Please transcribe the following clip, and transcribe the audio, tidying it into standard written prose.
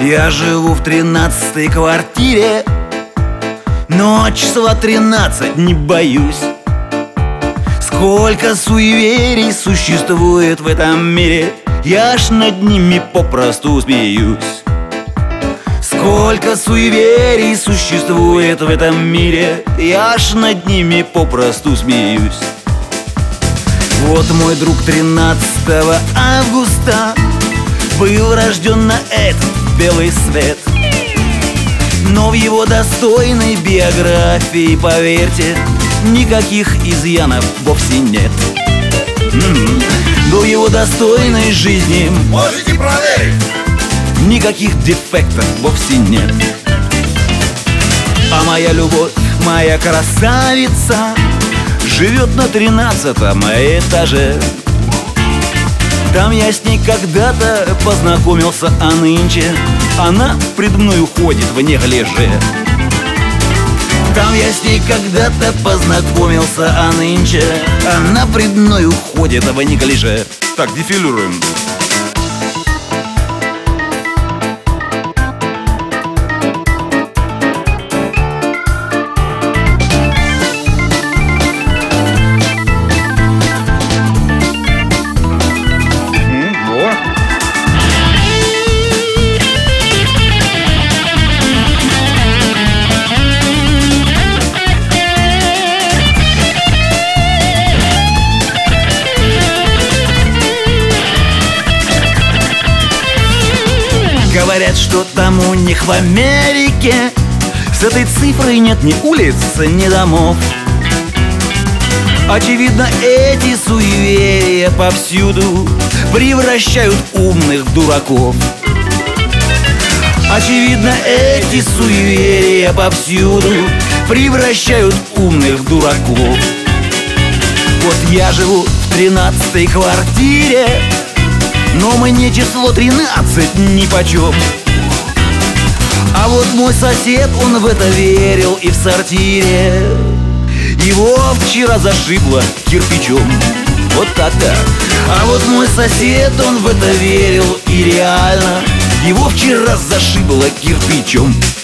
Я живу в 13-й квартире, но числа 13 не боюсь. Сколько суеверий существует в этом мире, я ж над ними попросту смеюсь. Сколько суеверий существует в этом мире, я ж над ними попросту смеюсь. Вот мой друг 13 августа был рожден на этот белый свет, но в его достойной биографии, поверьте, никаких изъянов вовсе нет. Но в его достойной жизни можете проверить, никаких дефектов вовсе нет. А моя любовь, моя красавица, живет на 13-м этаже. Там я с ней когда-то познакомился, а нынче она пред мною ходит в неглиже. Там я с ней когда-то познакомился, а нынче она пред мною ходит в неглиже. Так, дефилируем. Говорят, что там у них в Америке с этой цифрой нет ни улиц, ни домов. Очевидно, эти суеверия повсюду превращают умных в дураков. Очевидно, эти суеверия повсюду превращают умных в дураков. Вот я живу в 13-й квартире, но мне число 13 нипочем. А вот мой сосед, он в это верил и в сортире его вчера зашибло кирпичом. Вот так-то. А вот мой сосед, он в это верил и реально его вчера зашибло кирпичом.